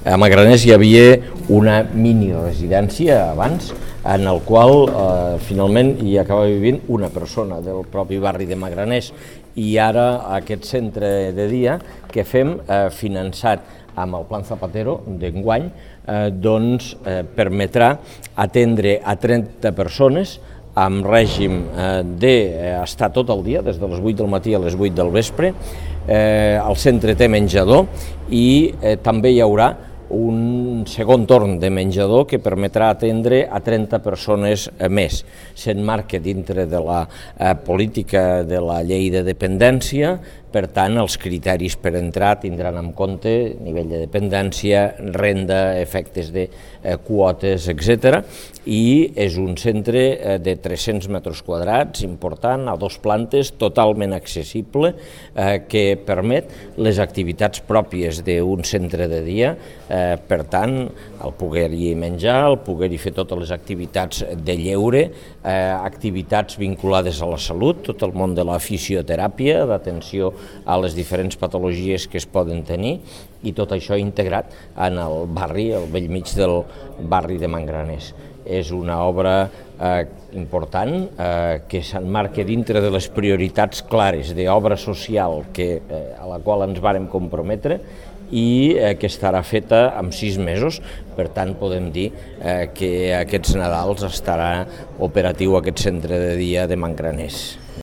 A Magraners hi havia una mini residència abans, en el qual finalment hi acaba vivint una persona del propi barri de Magraners, i ara aquest centre de dia que fem, finançat amb el Plan Zapatero d'enguany, doncs permetrà atendre a 30 persones amb règim d'estar tot el dia, des de les 8 del matí a les 8 del vespre. El centre té menjador i també hi haurà un segon torn de menjador que permetrà atendre a 30 persones més. S'emmarca dintre de la política de la llei de dependència, per tant, els criteris per entrar tindran en compte nivell de dependència, renda, efectes de quotes, etc. I és un centre de 300 metres quadrats, important, a 2 plantes, totalment accessible, que permet les activitats pròpies d'un centre de dia, per tant, el poder-hi menjar, el poder-hi fer totes les activitats de lleure, activitats vinculades a la salut, tot el món de la fisioteràpia, d'atenció a les diferents patologies que es poden tenir, i tot això integrat en el barri, al bell mig del barri de Magraners. És una obra important que s'emmarca dintre de les prioritats clares d'obra social a la qual ens vàrem comprometre i que estarà feta en 6 mesos. Per tant, podem dir que aquests Nadals estarà operatiu aquest centre de dia de Magraners.